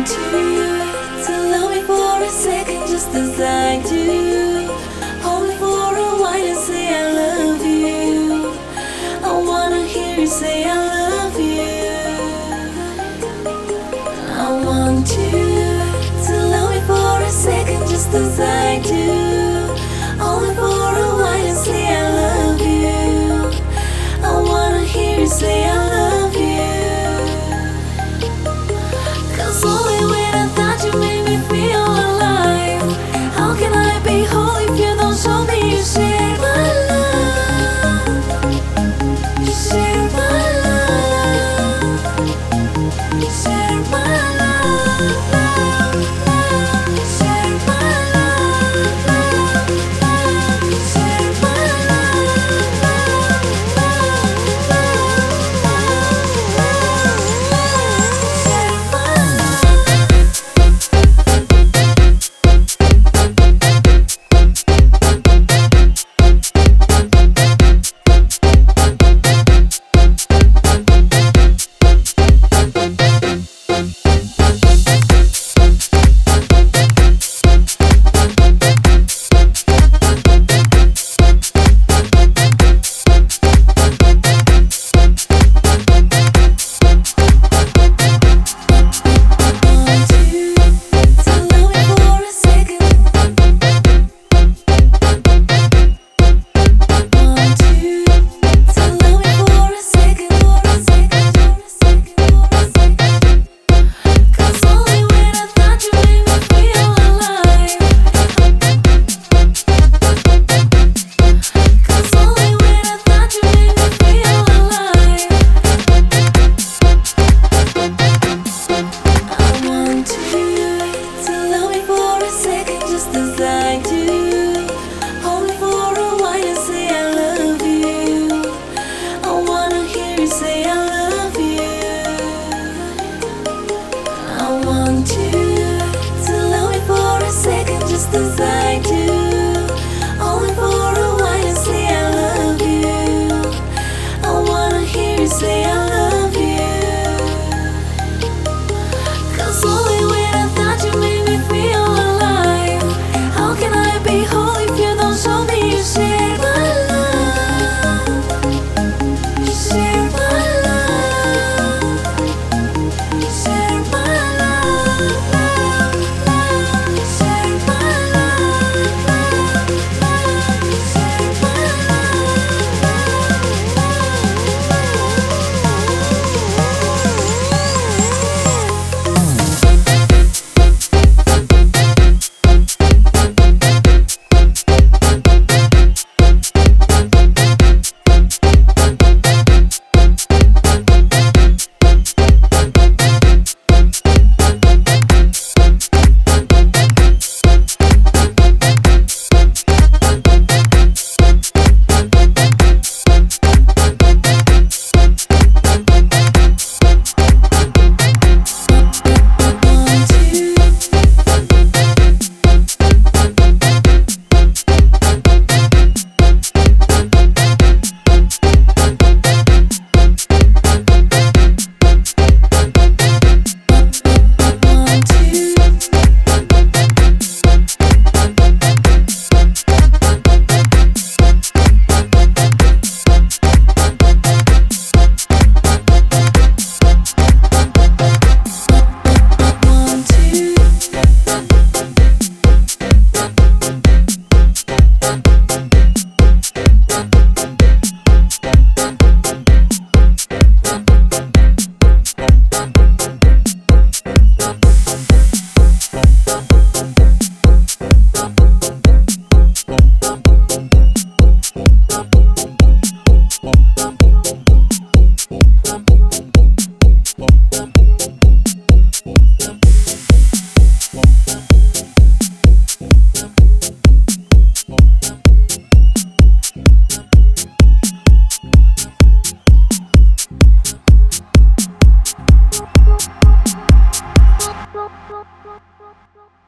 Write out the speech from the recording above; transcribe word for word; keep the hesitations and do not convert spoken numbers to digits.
want you to love me for a second, just as I do. Hold me for a while and say I love you. I wanna hear you say I love you. I want you to love me for a second, just as I do. Hold me for a while and say I love you. I wanna hear you say I love you. Cause only when I thought you made me feel alive. How can I be whole if you don't show me you share my love? You share my love. You share my love, love, love. You share my love, love, love. You share my love, love, love, love, love, love. Share my Go, go, go, go, go.